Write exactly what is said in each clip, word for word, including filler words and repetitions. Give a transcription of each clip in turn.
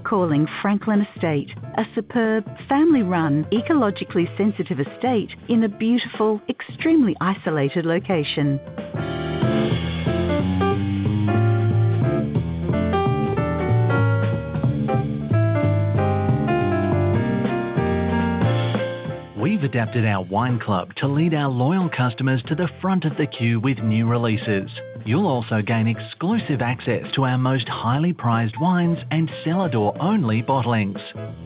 calling Franklin Estate, a superb, family-run, ecologically sensitive estate in a beautiful, extremely isolated location. We've adapted our wine club to lead our loyal customers to the front of the queue with new releases. You'll also gain exclusive access to our most highly prized wines and cellar door only bottlings.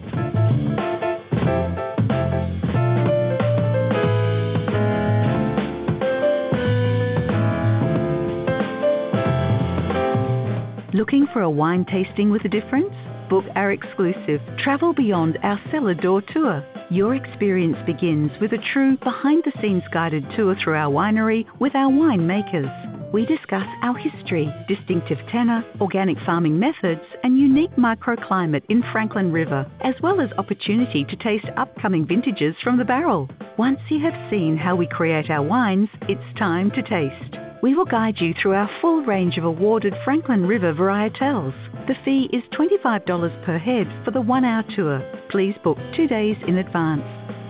Looking for a wine tasting with a difference? Book our exclusive Travel Beyond Our Cellar Door tour. Your experience begins with a true behind-the-scenes guided tour through our winery with our winemakers. We discuss our history, distinctive tenor, organic farming methods, and unique microclimate in Franklin River, as well as opportunity to taste upcoming vintages from the barrel. Once you have seen how we create our wines, it's time to taste. We will guide you through our full range of awarded Franklin River varietals. The fee is twenty-five dollars per head for the one-hour tour. Please book two days in advance.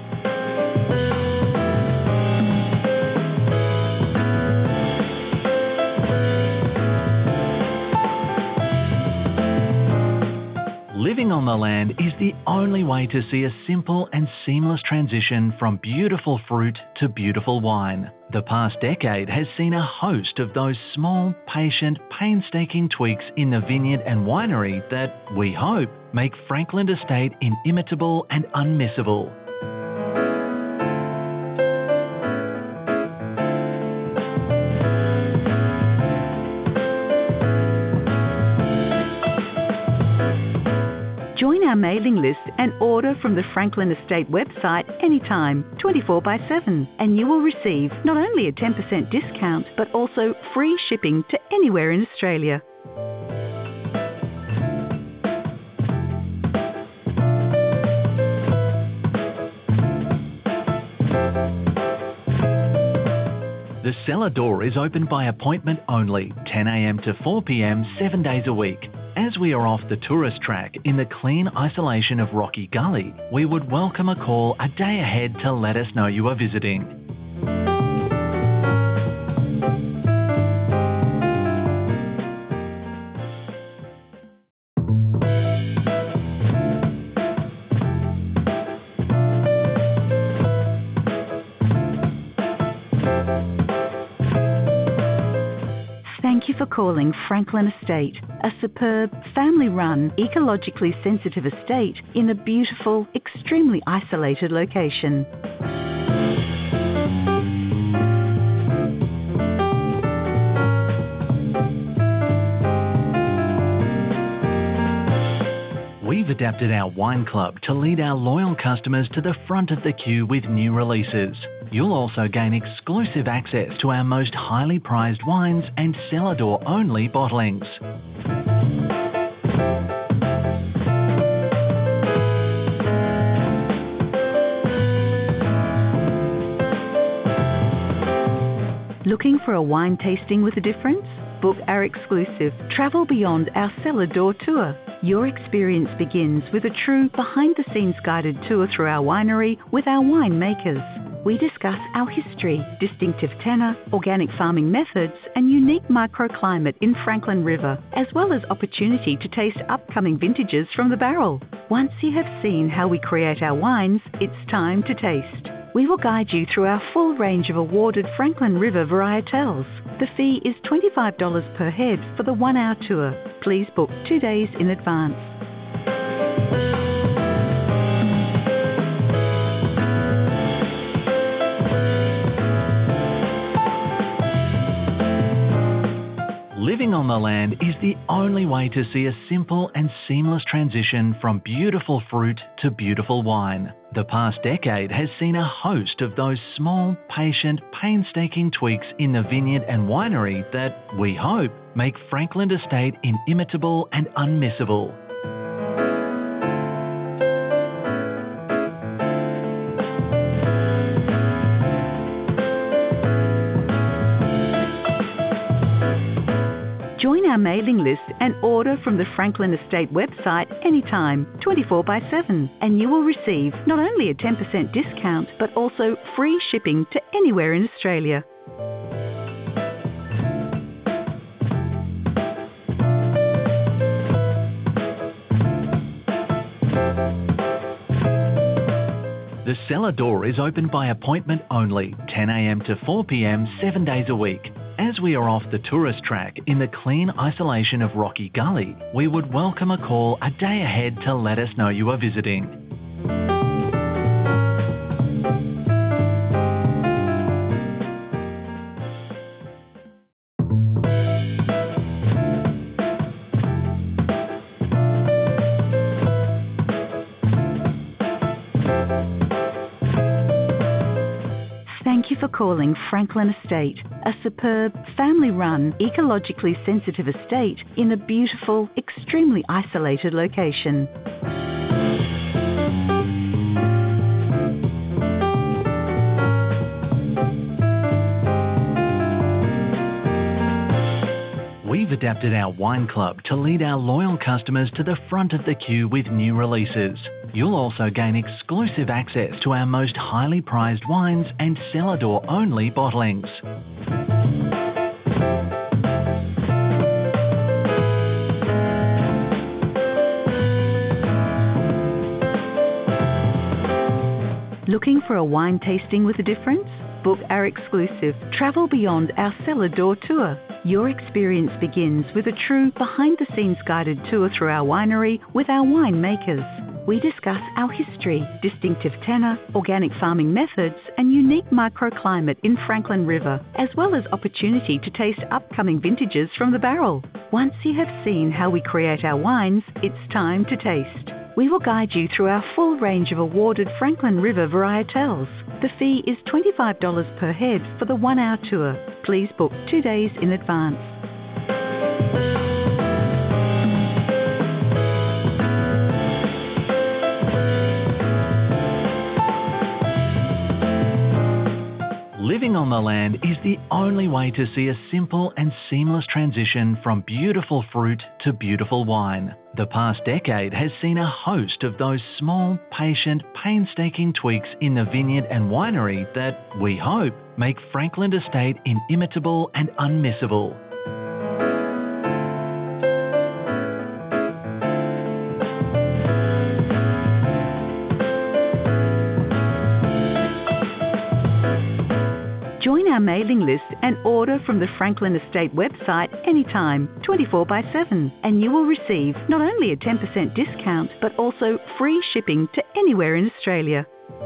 Living on the land is the only way to see a simple and seamless transition from beautiful fruit to beautiful wine. The past decade has seen a host of those small, patient, painstaking tweaks in the vineyard and winery that, we hope, make Franklin Estate inimitable and unmissable. Join our mailing list and order from the Franklin Estate website anytime, twenty-four by seven, and you will receive not only a ten percent discount, but also free shipping to anywhere in Australia. The cellar door is open by appointment only, ten a m to four p m, seven days a week. As we are off the tourist track in the clean isolation of Rocky Gully, we would welcome a call a day ahead to let us know you are visiting. Thank you for calling Franklin Estate, a superb, family-run, ecologically sensitive estate in a beautiful, extremely isolated location. We've adapted our wine club to lead our loyal customers to the front of the queue with new releases. You'll also gain exclusive access to our most highly prized wines and cellar door only bottlings. Looking for a wine tasting with a difference? Book our exclusive Travel Beyond Our Cellar Door tour. Your experience begins with a true behind-the-scenes guided tour through our winery with our winemakers. We discuss our history, distinctive tenor, organic farming methods, and unique microclimate in Franklin River, as well as opportunity to taste upcoming vintages from the barrel. Once you have seen how we create our wines, it's time to taste. We will guide you through our full range of awarded Franklin River varietals. The fee is twenty-five dollars per head for the one-hour tour. Please book two days in advance. Living on the land is the only way to see a simple and seamless transition from beautiful fruit to beautiful wine. The past decade has seen a host of those small, patient, painstaking tweaks in the vineyard and winery that, we hope, make Franklin Estate inimitable and unmissable. Join our mailing list and order from the Franklin Estate website anytime, twenty-four by seven, and you will receive not only a ten percent discount, but also free shipping to anywhere in Australia. The cellar door is open by appointment only, ten a m to four p m, seven days a week. As we are off the tourist track in the clean isolation of Rocky Gully, we would welcome a call a day ahead to let us know you are visiting. Thank you for calling Franklin Estate, a superb, family-run, ecologically sensitive estate in a beautiful, extremely isolated location. We've adapted our wine club to lead our loyal customers to the front of the queue with new releases. You'll also gain exclusive access to our most highly prized wines and cellar door only bottlings. Looking for a wine tasting with a difference? Book our exclusive Travel Beyond Our Cellar Door tour. Your experience begins with a true behind-the-scenes guided tour through our winery with our winemakers. We discuss our history, distinctive tenor, organic farming methods, and unique microclimate in Franklin River, as well as opportunity to taste upcoming vintages from the barrel. Once you have seen how we create our wines, it's time to taste. We will guide you through our full range of awarded Franklin River varietals. The fee is twenty-five dollars per head for the one-hour tour. Please book two days in advance. Living on the land is the only way to see a simple and seamless transition from beautiful fruit to beautiful wine. The past decade has seen a host of those small, patient, painstaking tweaks in the vineyard and winery that, we hope, make Franklin Estate inimitable and unmissable. Join our mailing list and order from the Franklin Estate website anytime, twenty-four by seven, and you will receive not only a ten percent discount, but also free shipping to anywhere in Australia.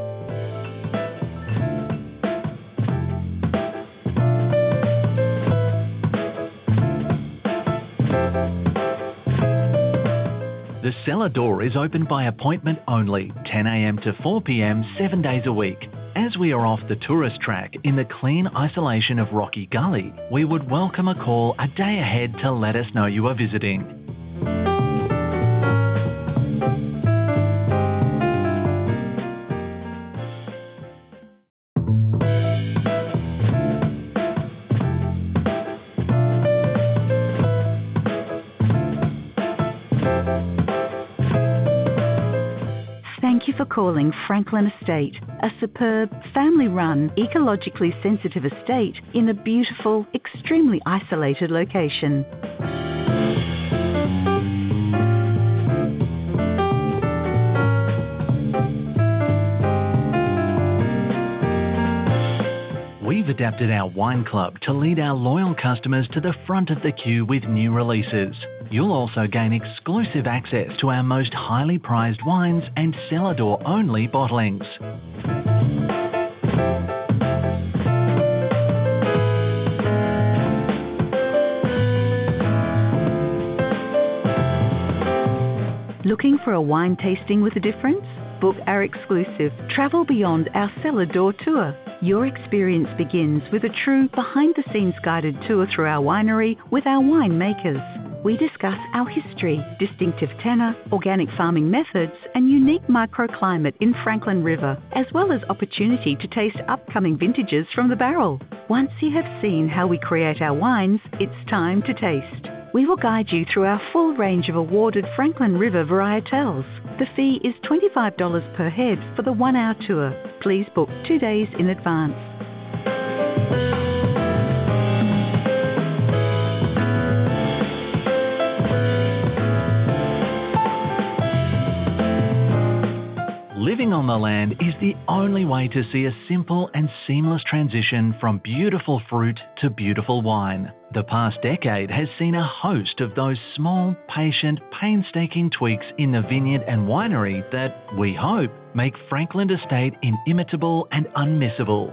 The cellar door is open by appointment only, ten a m to four p m, seven days a week. As we are off the tourist track in the clean isolation of Rocky Gully, we would welcome a call a day ahead to let us know you are visiting. Thank you for calling Franklin Estate, a superb, family-run, ecologically sensitive estate in a beautiful, extremely isolated location. We've adapted our wine club to lead our loyal customers to the front of the queue with new releases. You'll also gain exclusive access to our most highly prized wines and cellar door only bottlings. Looking for a wine tasting with a difference? Book our exclusive Travel Beyond Our Cellar Door tour. Your experience begins with a true behind-the-scenes guided tour through our winery with our winemakers. We discuss our history, distinctive tenor, organic farming methods, and unique microclimate in Franklin River, as well as opportunity to taste upcoming vintages from the barrel. Once you have seen how we create our wines, it's time to taste. We will guide you through our full range of awarded Franklin River varietals. The fee is twenty-five dollars per head for the one-hour tour. Please book two days in advance. Living on the land is the only way to see a simple and seamless transition from beautiful fruit to beautiful wine. The past decade has seen a host of those small, patient, painstaking tweaks in the vineyard and winery that, we hope, make Franklin Estate inimitable and unmissable.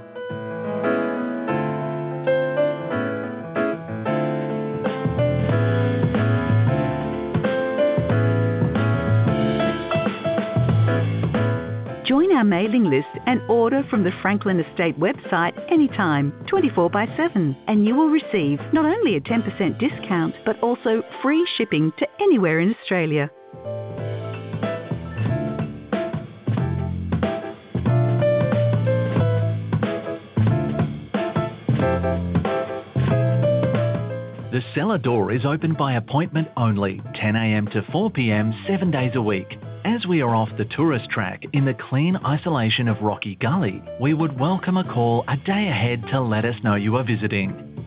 Join our mailing list and order from the Franklin Estate website anytime, twenty-four by seven, and you will receive not only a ten percent discount, but also free shipping to anywhere in Australia. The cellar door is open by appointment only, ten a m to four p m, seven days a week. As we are off the tourist track in the clean isolation of Rocky Gully, we would welcome a call a day ahead to let us know you are visiting.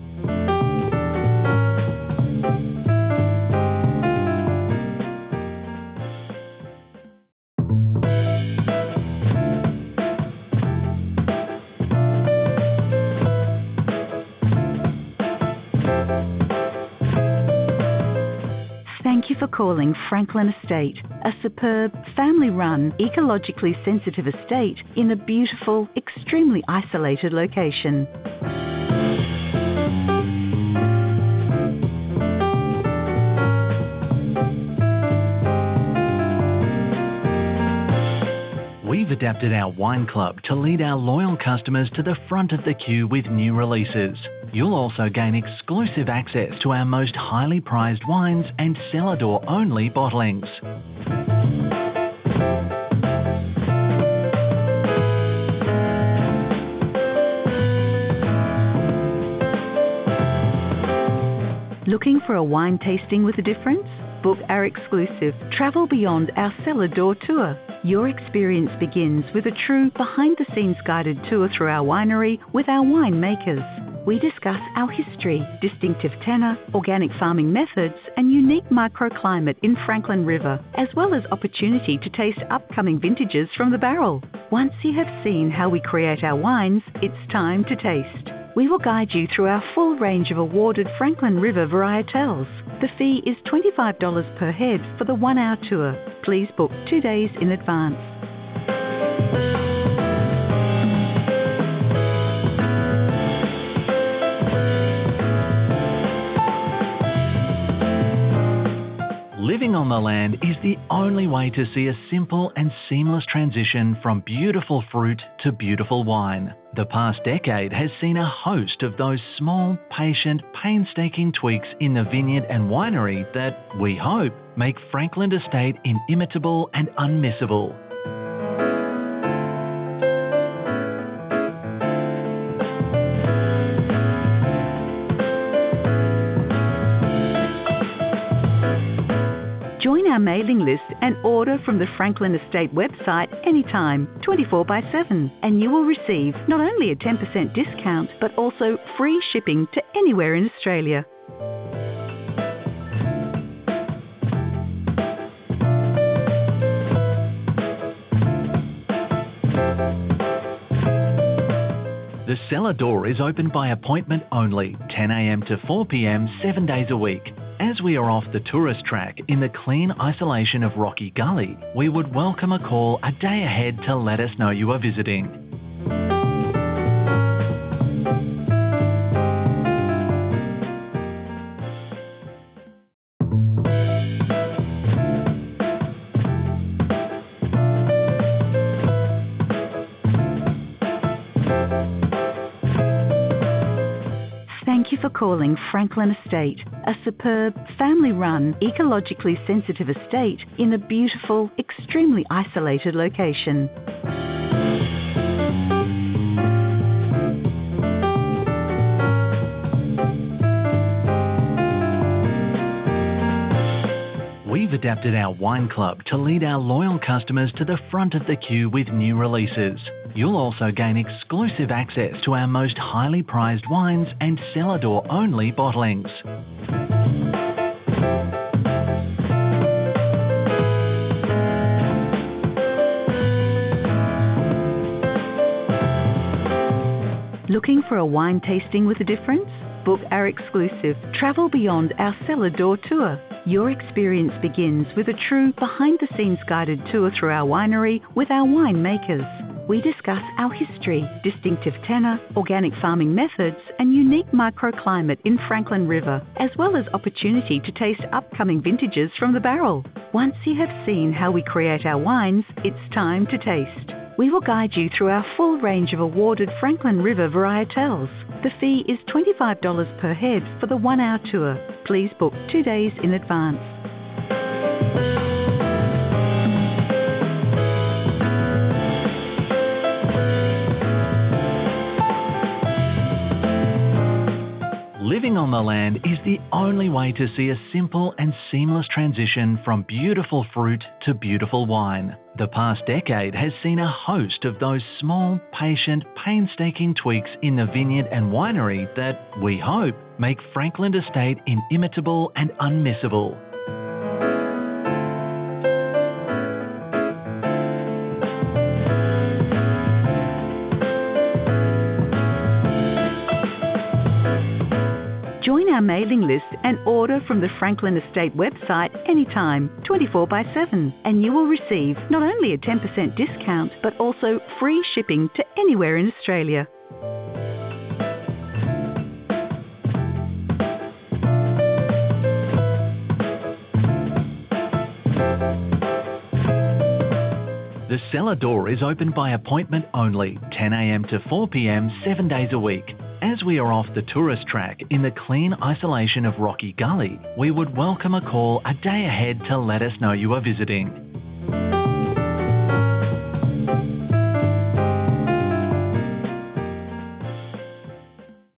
Thank you for calling Franklin Estate, a superb, family-run, ecologically sensitive estate in a beautiful, extremely isolated location. We've adapted our wine club to lead our loyal customers to the front of the queue with new releases. You'll also gain exclusive access to our most highly prized wines and cellar door only bottlings. Looking for a wine tasting with a difference? Book our exclusive Travel Beyond Our Cellar Door tour. Your experience begins with a true behind-the-scenes guided tour through our winery with our winemakers. We discuss our history, distinctive tenor, organic farming methods, and unique microclimate in Franklin River, as well as opportunity to taste upcoming vintages from the barrel. Once you have seen how we create our wines, it's time to taste. We will guide you through our full range of awarded Franklin River varietals. The fee is twenty-five dollars per head for the one-hour tour. Please book two days in advance. Living on the land is the only way to see a simple and seamless transition from beautiful fruit to beautiful wine. The past decade has seen a host of those small, patient, painstaking tweaks in the vineyard and winery that, we hope, make Franklin Estate inimitable and unmissable. Join our mailing list and order from the Franklin Estate website anytime, twenty-four by seven, and you will receive not only a ten percent discount, but also free shipping to anywhere in Australia. The cellar door is open by appointment only, ten a m to four p m, seven days a week. As we are off the tourist track in the clean isolation of Rocky Gully, we would welcome a call a day ahead to let us know you are visiting. Thank you for calling Franklin Estate, a superb, family-run, ecologically sensitive estate in a beautiful, extremely isolated location. adapted our wine club to lead our loyal customers to the front of the queue with new releases. You'll also gain exclusive access to our most highly prized wines and cellar door only bottlings. Looking for a wine tasting with a difference? Book our exclusive Travel Beyond Our Cellar Door tour. Your experience begins with a true behind-the-scenes guided tour through our winery with our winemakers. We discuss our history, distinctive tenor, organic farming methods, and unique microclimate in Franklin River, as well as opportunity to taste upcoming vintages from the barrel. Once you have seen how we create our wines, it's time to taste. We will guide you through our full range of awarded Franklin River varietals. The fee is twenty-five dollars per head for the one-hour tour. Please book two days in advance. Living on the land is the only way to see a simple and seamless transition from beautiful fruit to beautiful wine. The past decade has seen a host of those small, patient, painstaking tweaks in the vineyard and winery that, we hope, make Franklin Estate inimitable and unmissable. Join our mailing list and order from the Franklin Estate website anytime, twenty-four by seven, and you will receive not only a ten percent discount, but also free shipping to anywhere in Australia. The cellar door is open by appointment only, ten a m to four p m, seven days a week. As we are off the tourist track in the clean isolation of Rocky Gully, we would welcome a call a day ahead to let us know you are visiting.